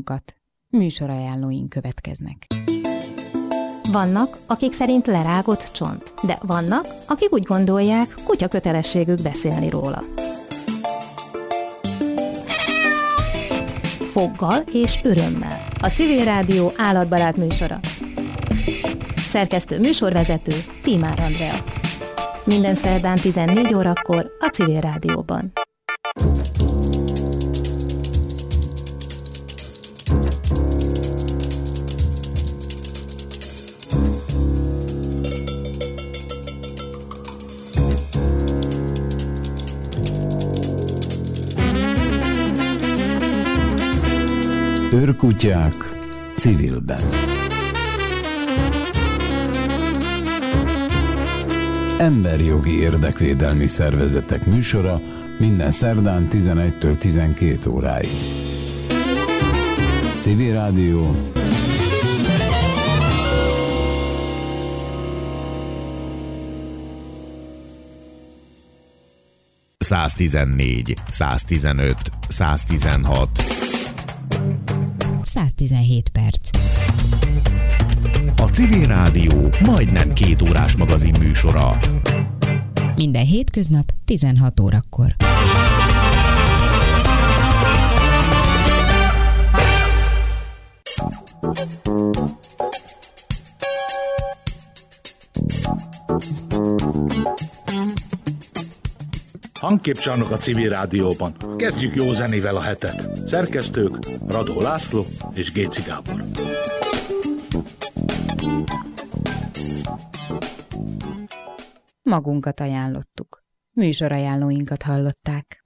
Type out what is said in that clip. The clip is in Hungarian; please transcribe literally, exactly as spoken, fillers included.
magunkat. Műsorajánlóink következnek. Vannak, akik szerint lerágott csont, de vannak, akik úgy gondolják, kutya kötelességük beszélni róla. Foggal és örömmel. A Civil Rádió állatbarát műsora. Szerkesztő műsorvezető Tímár Andrea. Minden szerdán tizennégy órakor a Civil Rádióban. Őrkutyák civilben. Emberjogi érdekvédelmi szervezetek műsora minden szerdán tizenegytől tizenkét óráig. Civil Rádió. száztizennégy, száztizenöt, száztizenhat. száztizenhét perc. A Civil Rádió majdnem két órás magazin műsora. Minden hétköznap tizenhat órakor. Hangképcsarnok a Civil Rádióban. Kezdjük jó zenével a hetet. Szerkesztők Radó László és Géci Gábor. Magunkat ajánlottuk. Műsorajánlóinkat hallották.